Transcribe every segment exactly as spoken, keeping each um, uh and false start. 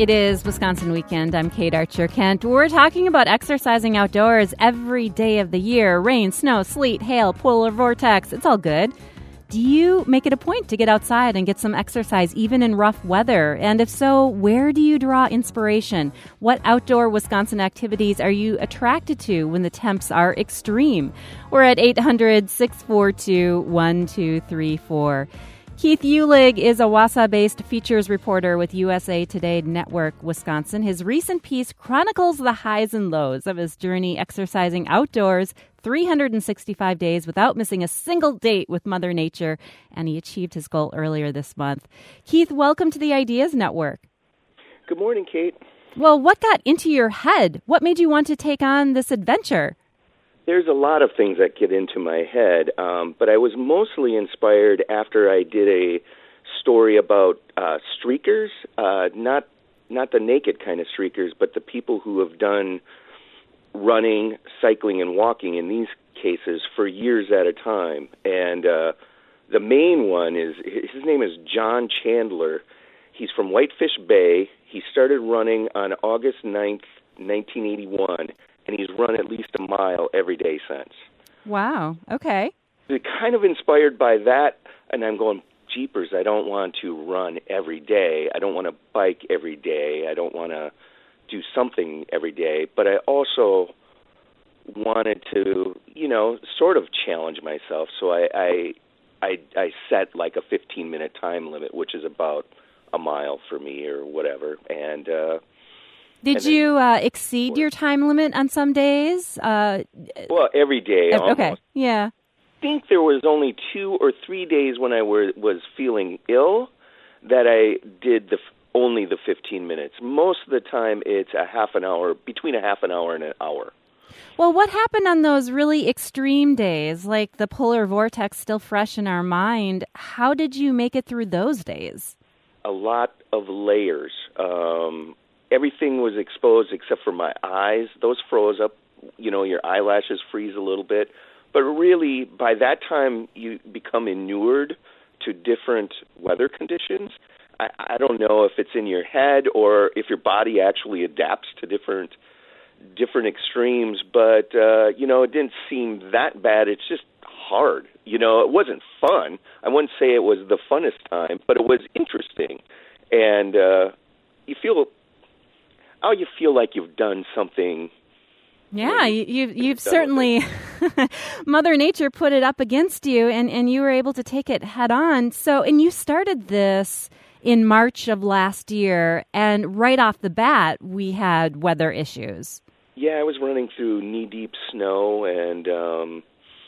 It is Wisconsin Weekend. I'm Kate Archer-Kent. We're talking about exercising outdoors every day of the year. Rain, snow, sleet, hail, polar vortex. It's all good. Do you make it a point to get outside and get some exercise even in rough weather? And if so, where do you draw inspiration? What outdoor Wisconsin activities are you attracted to when the temps are extreme? We're at eight hundred, six four two, one two three four. Keith Uhlig is a Wausau-based features reporter with U S A Today Network, Wisconsin. His recent piece chronicles the highs and lows of his journey exercising outdoors three hundred sixty-five days without missing a single date with Mother Nature, and he achieved his goal earlier this month. Keith, welcome to the Ideas Network. Good morning, Kate. Well, what got into your head? What made you want to take on this adventure? There's a lot of things that get into my head, um, but I was mostly inspired after I did a story about uh, streakers, uh, not not the naked kind of streakers, but the people who have done running, cycling, and walking in these cases for years at a time. And uh, the main one is, his name is John Chandler. He's from Whitefish Bay. He started running on August ninth, nineteen eighty-one. And he's run at least a mile every day since. Wow. Okay. Kind of inspired by that, and I'm going, jeepers, I don't want to run every day. I don't want to bike every day. I don't want to do something every day. But I also wanted to, you know, sort of challenge myself. So I I, I, I set like a fifteen-minute time limit, which is about a mile for me or whatever. And uh Did and then, you uh, exceed your time limit on some days? Uh, well, every day almost. Okay, yeah. I think there was only two or three days when I were, was feeling ill that I did the only the fifteen minutes. Most of the time, it's a half an hour, between a half an hour and an hour. Well, what happened on those really extreme days, like the polar vortex still fresh in our mind? How did you make it through those days? A lot of layers. Um Everything was exposed except for my eyes. Those froze up. You know, your eyelashes freeze a little bit. But really, by that time, you become inured to different weather conditions. I, I don't know if it's in your head or if your body actually adapts to different different extremes. But, uh, you know, it didn't seem that bad. It's just hard. You know, it wasn't fun. I wouldn't say it was the funnest time, but it was interesting. And uh, you feel... Oh, you feel like you've done something. Yeah, you, you've, you've certainly, Mother Nature put it up against you, and, and you were able to take it head on. So, and you started this in March of last year, and right off the bat, we had weather issues. Yeah, I was running through knee-deep snow and um,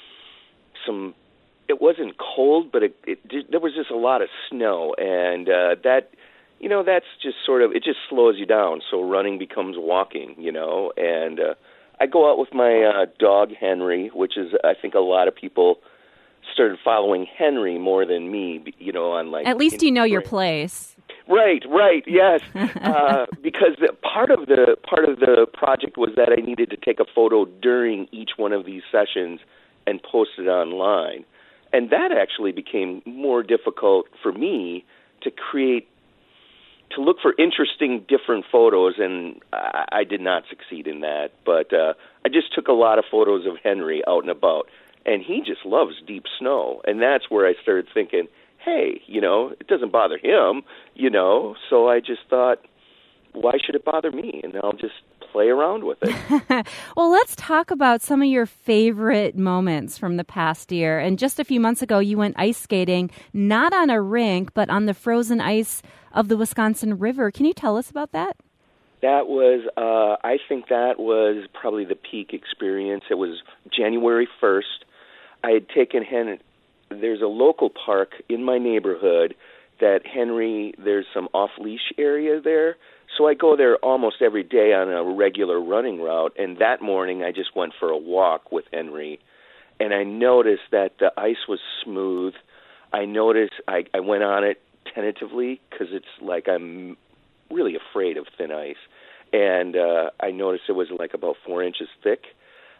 some, it wasn't cold, but it, it, there was just a lot of snow, and uh, that... You know, that's just sort of, it just slows you down. So running becomes walking, you know. And uh, I go out with my uh, dog, Henry, which is, I think a lot of people started following Henry more than me, you know, on like... At least you know your place. Right, right, yes. uh, because the, part of the part of the project was that I needed to take a photo during each one of these sessions and post it online. And that actually became more difficult for me to create to look for interesting, different photos, and I, I did not succeed in that. But uh, I just took a lot of photos of Henry out and about, and he just loves deep snow. And that's where I started thinking, hey, you know, it doesn't bother him, you know. So I just thought, why should it bother me? And I'll just play around with it. Well, let's talk about some of your favorite moments from the past year. And just a few months ago, you went ice skating, not on a rink, but on the frozen ice of the Wisconsin River. Can you tell us about that? That was, uh, I think that was probably the peak experience. It was January first. I had taken Henry, there's a local park in my neighborhood that Henry, there's some off-leash area there. So I go there almost every day on a regular running route, and that morning I just went for a walk with Henry, and I noticed that the ice was smooth. I noticed, I, I went on it tentatively because it's like I'm really afraid of thin ice, and uh, I noticed it was like about four inches thick.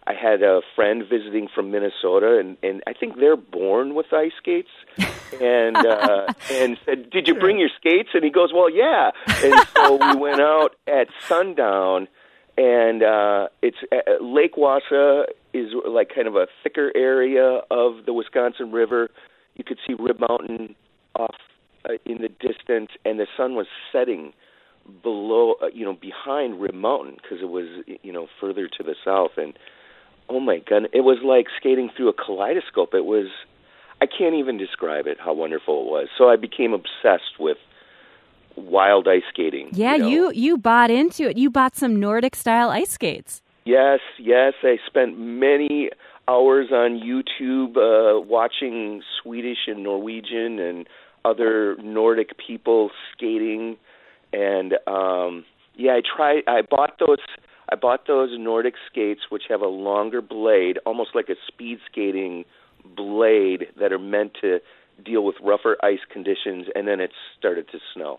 I had a friend visiting from Minnesota, and, and I think they're born with ice skates, and uh, and said, "Did you bring your skates?" And he goes, "Well, yeah." And so we went out at sundown, and uh, it's uh, Lake Wassa is like kind of a thicker area of the Wisconsin River. You could see Rib Mountain off uh, in the distance, and the sun was setting below, uh, you know, behind Rib Mountain because it was, you know, further to the south. And oh my God, it was like skating through a kaleidoscope. It was, I can't even describe it, how wonderful it was. So I became obsessed with wild ice skating. Yeah, you know? you, you bought into it. You bought some Nordic-style ice skates. Yes, yes. I spent many hours on YouTube uh, watching Swedish and Norwegian and other Nordic people skating. And um, yeah, I tried. I bought those. I bought those Nordic skates, which have a longer blade, almost like a speed skating blade, that are meant to deal with rougher ice conditions. And then it started to snow.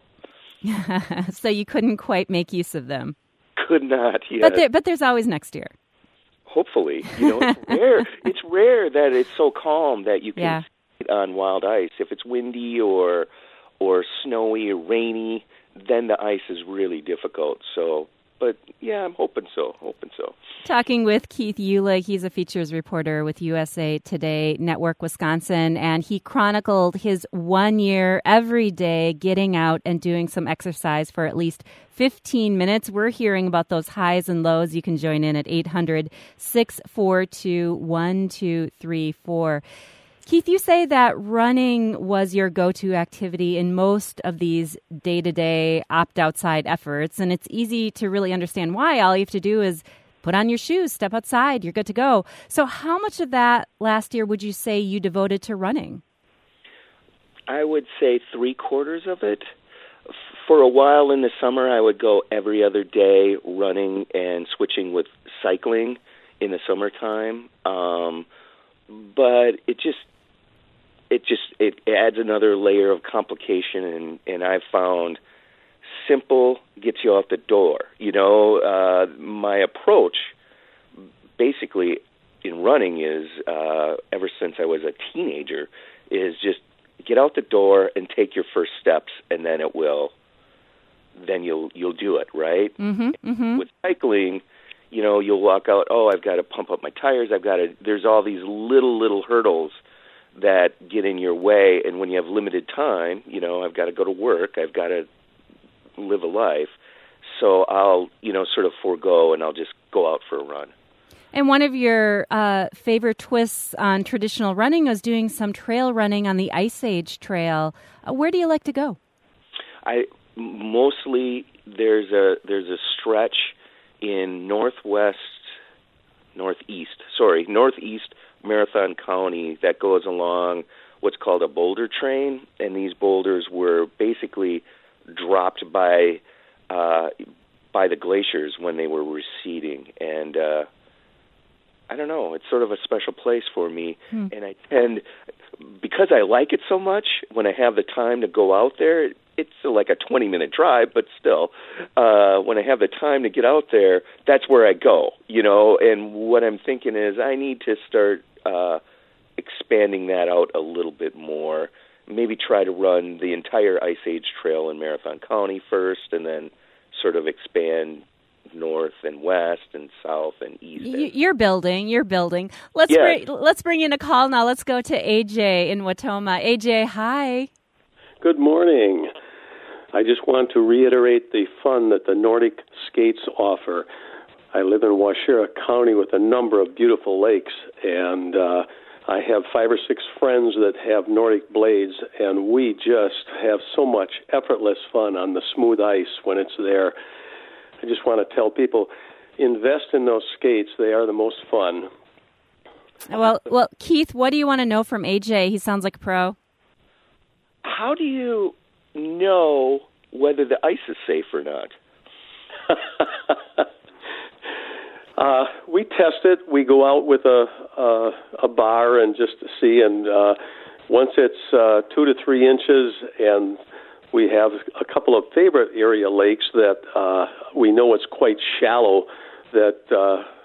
So you couldn't quite make use of them. Could not. Yes. But there, but there's always next year. Hopefully, you know, it's rare. It's rare that it's so calm that you can Yeah. skate on wild ice. If it's windy or or snowy or rainy, then the ice is really difficult. So, but yeah, I'm hoping so, hoping so. Talking with Keith Uhlig, he's a features reporter with U S A Today Network Wisconsin, and he chronicled his one year every day getting out and doing some exercise for at least fifteen minutes. We're hearing about those highs and lows. You can join in at eight hundred, six four two, one two three four. Keith, you say that running was your go-to activity in most of these day-to-day opt-outside efforts, and it's easy to really understand why. All you have to do is put on your shoes, step outside, you're good to go. So how much of that last year would you say you devoted to running? I would say three quarters of it. For a while in the summer, I would go every other day running and switching with cycling in the summertime. Um, but it just it just it adds another layer of complication, and, and I've found simple gets you out the door. You know, uh, my approach basically in running is, uh, ever since I was a teenager, is just get out the door and take your first steps, and then it will, then you'll you'll do it, right? Mm-hmm, mm-hmm. With cycling, you know, you'll walk out, oh, I've got to pump up my tires, I've got to, there's all these little, little hurdles that get in your way, and when you have limited time, you know, I've got to go to work, I've got to live a life, so I'll, you know, sort of forego, and I'll just go out for a run. And one of your uh, favorite twists on traditional running was doing some trail running on the Ice Age Trail. Uh, where do you like to go? I mostly there's a there's a stretch in northwest, northeast, sorry, northeast Marathon County that goes along what's called a boulder train, and these boulders were basically dropped by uh, by the glaciers when they were receding, and uh, I don't know, it's sort of a special place for me, hmm. and I tend, because I like it so much, when I have the time to go out there, it's like a twenty-minute drive, but still, uh, when I have the time to get out there, that's where I go, you know, and what I'm thinking is I need to start uh, expanding that out a little bit more, maybe try to run the entire Ice Age Trail in Marathon County first, and then sort of expand north and west and south and east. You're building, you're building. Let's yes. bring, let's bring in a call now. Let's go to A J in Wautoma. A J, hi. Good morning. I just want to reiterate the fun that the Nordic skates offer. I live in Waushara County with a number of beautiful lakes, and uh, I have five or six friends that have Nordic blades, and we just have so much effortless fun on the smooth ice when it's there. I just want to tell people, invest in those skates. They are the most fun. Well, well, Keith, what do you want to know from A J? He sounds like a pro. How do you know whether the ice is safe or not? uh, we test it. We go out with a a, a bar and just to see. And uh, once it's uh, two to three inches, and we have a couple of favorite area lakes that uh, we know it's quite shallow, that uh,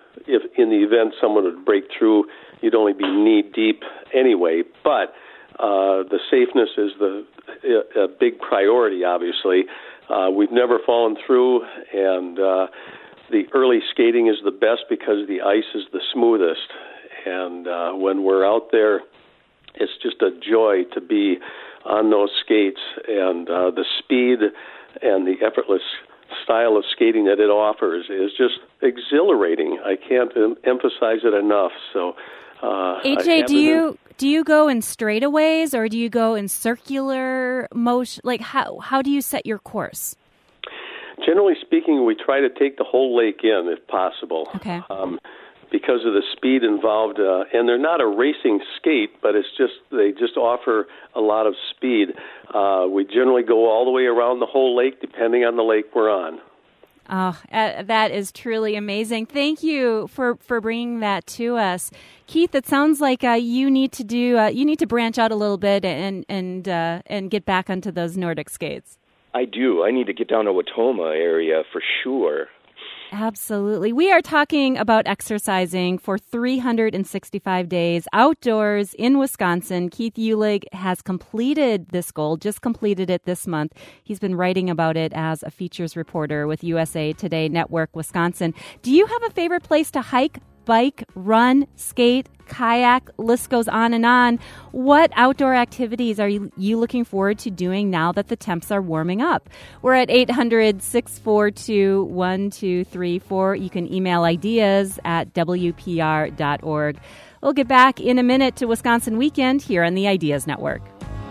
if in the event someone would break through, you'd only be knee deep anyway. But uh, the safeness is the a big priority, obviously. Uh, we've never fallen through, and uh, the early skating is the best because the ice is the smoothest. And uh, when we're out there, it's just a joy to be on those skates, and uh, the speed and the effortless style of skating that it offers is just exhilarating. I can't em- emphasize it enough. So, uh, A J, do you do you go in straightaways or do you go in circular motion? Like how how do you set your course? Generally speaking, we try to take the whole lake in if possible. Okay. Um, because of the speed involved, uh, and they're not a racing skate, but it's just they just offer a lot of speed. Uh, we generally go all the way around the whole lake, depending on the lake we're on. Oh, uh, that is truly amazing. Thank you for, for bringing that to us, Keith. It sounds like uh, you need to do uh, you need to branch out a little bit and and uh, and get back onto those Nordic skates. I do. I need to get down to Watoma area for sure. Absolutely. We are talking about exercising for three hundred sixty-five days outdoors in Wisconsin. Keith Uhlig has completed this goal, just completed it this month. He's been writing about it as a features reporter with U S A Today Network Wisconsin. Do you have a favorite place to hike, bike, run, skate, kayak? List goes on and on. What outdoor activities are you, you looking forward to doing now that the temps are warming up? We're at eight hundred, six four two, one two three four. You can email ideas at W P R dot org. We'll get back in a minute to Wisconsin Weekend here on the Ideas Network.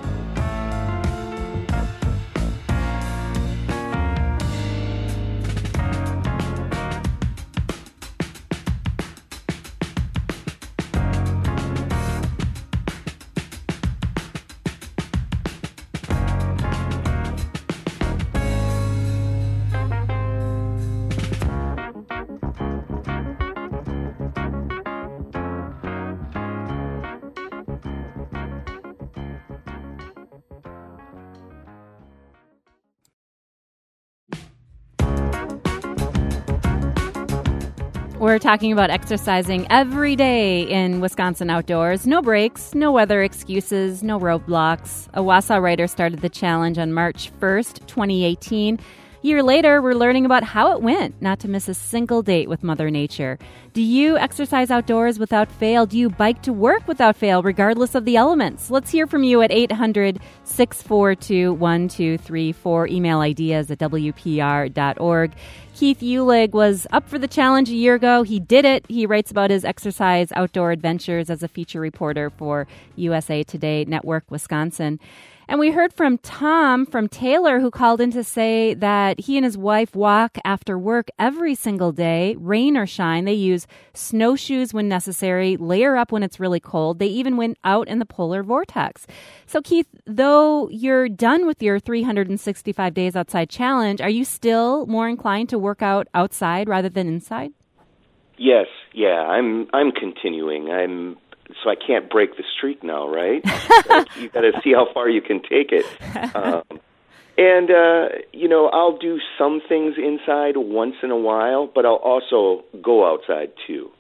We're talking about exercising every day in Wisconsin outdoors. No breaks, no weather excuses, no roadblocks. A Wausau writer started the challenge on March first, twenty eighteen. A year later, we're learning about how it went, not to miss a single date with Mother Nature. Do you exercise outdoors without fail? Do you bike to work without fail, regardless of the elements? Let's hear from you at eight hundred, six four two, one two three four. Email ideas at W P R dot org. Keith Uhlig was up for the challenge a year ago. He did it. He writes about his exercise outdoor adventures as a feature reporter for U S A Today Network Wisconsin. And we heard from Tom from Taylor, who called in to say that he and his wife walk after work every single day, rain or shine. They use snowshoes when necessary, layer up when it's really cold. They even went out in the polar vortex. So, Keith, though you're done with your three hundred sixty-five days outside challenge, are you still more inclined to work out outside rather than inside? Yes, yeah, I'm I'm continuing. I'm So I can't break the streak now, right? You got to see how far you can take it. Um, and, uh, you know, I'll do some things inside once in a while, but I'll also go outside, too.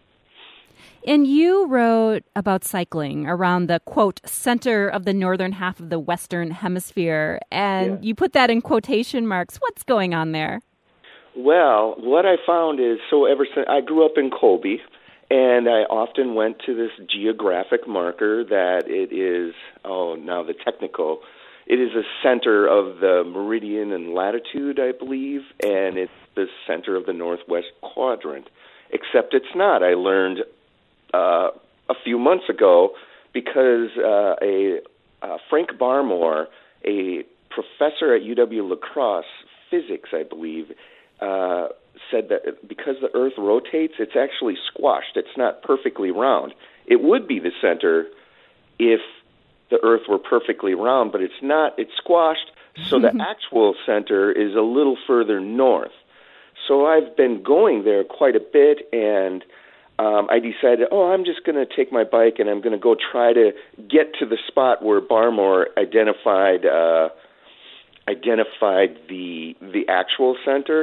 And you wrote about cycling around the, quote, center of the northern half of the Western Hemisphere, and yeah. You put that in quotation marks. What's going on there? Well, what I found is, so ever since I grew up in Colby, and I often went to this geographic marker that it is, oh, now the technical, it is a center of the meridian and latitude, I believe, and it's the center of the northwest quadrant, except it's not. I learned uh, a few months ago because uh, a uh, Frank Barmore, a professor at U W-La Crosse, physics, I believe, uh, said that because the Earth rotates, it's actually squashed. It's not perfectly round. It would be the center if the Earth were perfectly round, but it's not. It's squashed, so the actual center is a little further north. So I've been going there quite a bit, and um, I decided, oh, I'm just going to take my bike, and I'm going to go try to get to the spot where Barmore identified uh, identified the the actual center.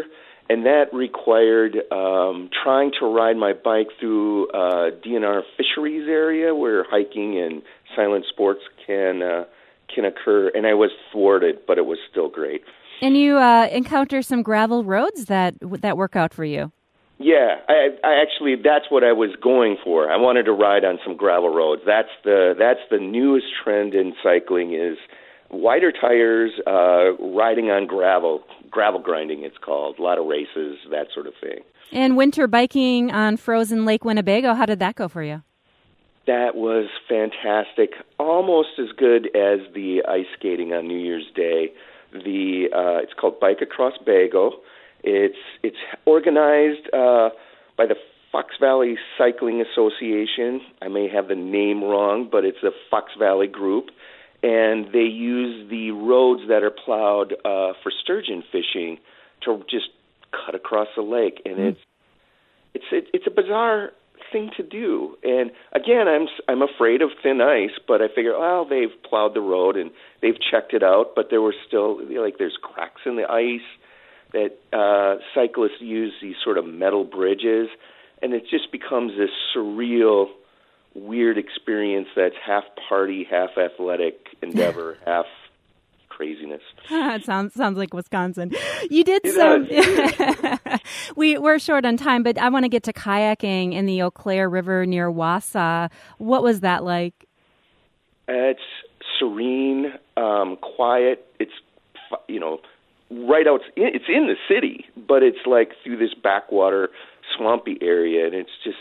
and that required um, trying to ride my bike through uh, D N R fisheries area where hiking and silent sports can uh, can occur, and I was thwarted, but it was still great. And you uh, encounter some gravel roads that that work out for you. Yeah, I, I actually that's what I was going for. I wanted to ride on some gravel roads. That's the that's the newest trend in cycling is wider tires, uh, riding on gravel, gravel grinding it's called. A lot of races, that sort of thing. And winter biking on frozen Lake Winnebago, how did that go for you? That was fantastic. Almost as good as the ice skating on New Year's Day. The uh, it's called Bike Across Bago. It's it's organized uh, by the Fox Valley Cycling Association. I may have the name wrong, but it's a Fox Valley group, and they use the roads that are plowed uh, for sturgeon fishing to just cut across the lake, and mm. it's it's it, it's a bizarre thing to do. And again, I'm I'm afraid of thin ice, but I figure, well, they've plowed the road and they've checked it out, but there were still like there's cracks in the ice. That uh, cyclists use these sort of metal bridges, and it just becomes this surreal, weird experience that's half party, half athletic endeavor, half craziness. It sounds sounds like Wisconsin. You did it some. we we're short on time, but I want to get to kayaking in the Eau Claire River near Wausau. What was that like? It's serene, um, quiet. It's you know. Right out, it's in the city, but it's like through this backwater, swampy area, and it's just,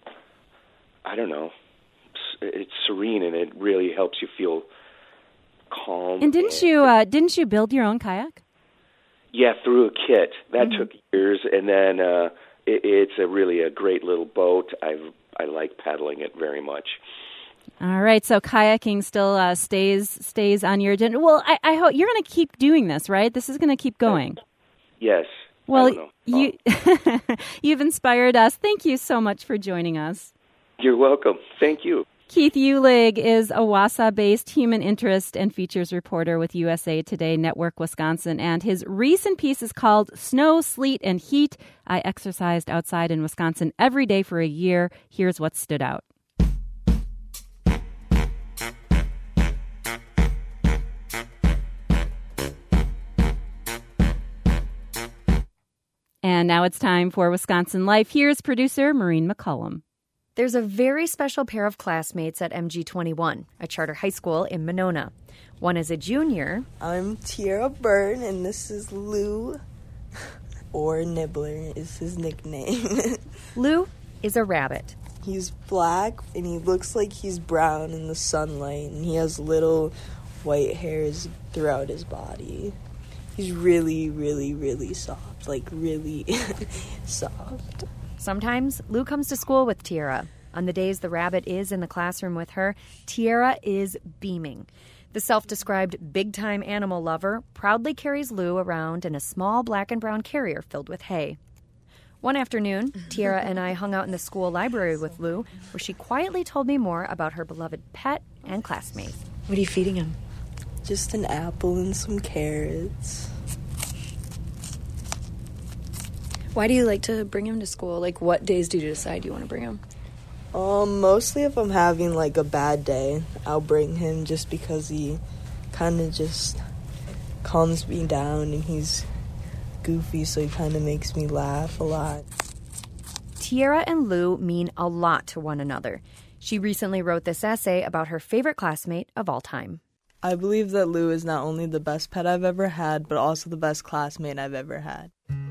I don't know, it's serene, and it really helps you feel calm. And didn't and, you uh, didn't you build your own kayak? Yeah, through a kit. That mm-hmm. took years, and then uh, it, it's a really a great little boat. I I like paddling it very much. All right, so kayaking still uh, stays stays on your agenda. Well, I, I hope you're going to keep doing this, right? This is going to keep going. Yes. Well, I don't know. you you've inspired us. Thank you so much for joining us. You're welcome. Thank you. Keith Uhlig is a Wausau-based human interest and features reporter with U S A Today Network Wisconsin, and his recent piece is called Snow, Sleet, and Heat. I exercised outside in Wisconsin every day for a year. Here's what stood out. And now it's time for Wisconsin Life. Here's producer Maureen McCullum. There's a very special pair of classmates at M G twenty-one, a charter high school in Monona. One is a junior. I'm Tiara Byrne, and this is Lou, or Nibbler is his nickname. Lou is a rabbit. He's black, and he looks like he's brown in the sunlight, and he has little white hairs throughout his body. He's really, really, really soft, like really soft. Sometimes Lou comes to school with Tiara. On the days the rabbit is in the classroom with her, Tiara is beaming. The self-described big-time animal lover proudly carries Lou around in a small black and brown carrier filled with hay. One afternoon, Tiara and I hung out in the school library with Lou, where she quietly told me more about her beloved pet and classmates. What are you feeding him? Just an apple and some carrots. Why do you like to bring him to school? Like, what days do you decide you want to bring him? Um, mostly if I'm having, like, a bad day, I'll bring him just because he kind of just calms me down, and he's goofy, so he kind of makes me laugh a lot. Tiara and Lou mean a lot to one another. She recently wrote this essay about her favorite classmate of all time. I believe that Lou is not only the best pet I've ever had, but also the best classmate I've ever had.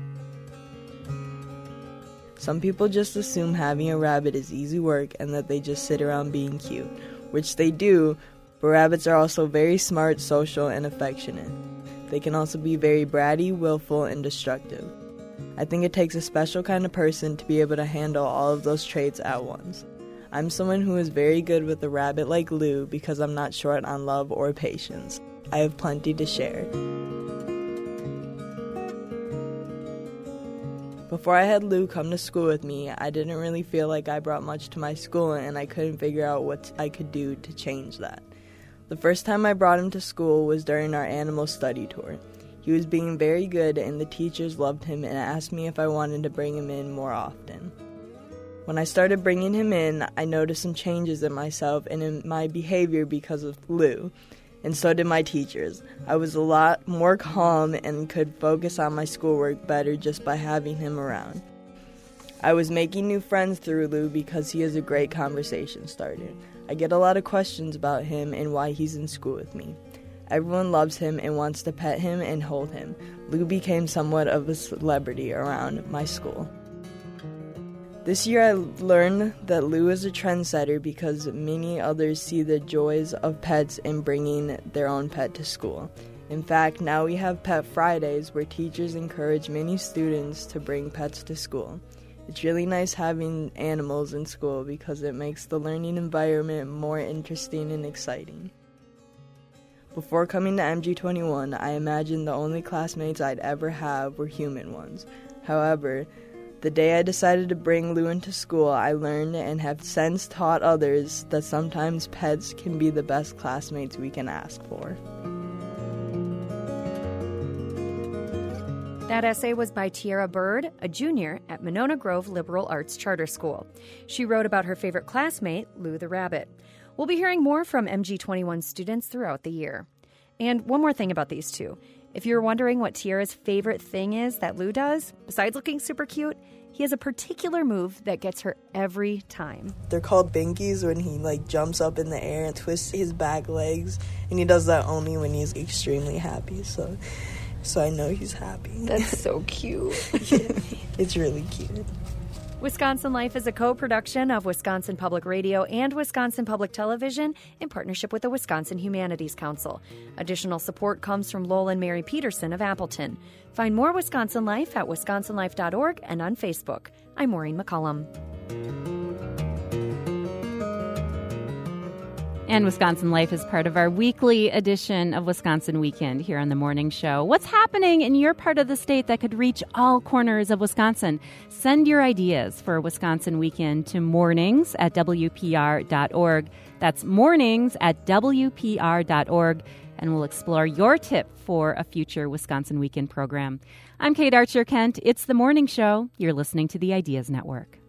Some people just assume having a rabbit is easy work and that they just sit around being cute, which they do, but rabbits are also very smart, social, and affectionate. They can also be very bratty, willful, and destructive. I think it takes a special kind of person to be able to handle all of those traits at once. I'm someone who is very good with a rabbit like Lou because I'm not short on love or patience. I have plenty to share. Before I had Lou come to school with me, I didn't really feel like I brought much to my school, and I couldn't figure out what I could do to change that. The first time I brought him to school was during our animal study tour. He was being very good, and the teachers loved him and asked me if I wanted to bring him in more often. When I started bringing him in, I noticed some changes in myself and in my behavior because of Lou, and so did my teachers. I was a lot more calm and could focus on my schoolwork better just by having him around. I was making new friends through Lou because he is a great conversation starter. I get a lot of questions about him and why he's in school with me. Everyone loves him and wants to pet him and hold him. Lou became somewhat of a celebrity around my school. This year I learned that Lou is a trendsetter because many others see the joys of pets and bringing their own pet to school. In fact, now we have Pet Fridays where teachers encourage many students to bring pets to school. It's really nice having animals in school because it makes the learning environment more interesting and exciting. Before coming to M G twenty-one, I imagined the only classmates I'd ever have were human ones. However, the day I decided to bring Lou into school, I learned and have since taught others that sometimes pets can be the best classmates we can ask for. That essay was by Tiara Bird, a junior at Monona Grove Liberal Arts Charter School. She wrote about her favorite classmate, Lou the Rabbit. We'll be hearing more from M G twenty-one students throughout the year. And one more thing about these two. If you're wondering what Tiara's favorite thing is that Lou does, besides looking super cute, he has a particular move that gets her every time. They're called binkies when he like jumps up in the air and twists his back legs, and he does that only when he's extremely happy. So, so I know he's happy. That's so cute. It's really cute. Wisconsin Life is a co-production of Wisconsin Public Radio and Wisconsin Public Television in partnership with the Wisconsin Humanities Council. Additional support comes from Lowell and Mary Peterson of Appleton. Find more Wisconsin Life at wisconsin life dot org and on Facebook. I'm Maureen McCullum. And Wisconsin Life is part of our weekly edition of Wisconsin Weekend here on the morning show. What's happening in your part of the state that could reach all corners of Wisconsin? Send your ideas for Wisconsin Weekend to mornings at W P R dot org. That's mornings at W P R dot org. And we'll explore your tip for a future Wisconsin Weekend program. I'm Kate Archer-Kent. It's the morning show. You're listening to the Ideas Network.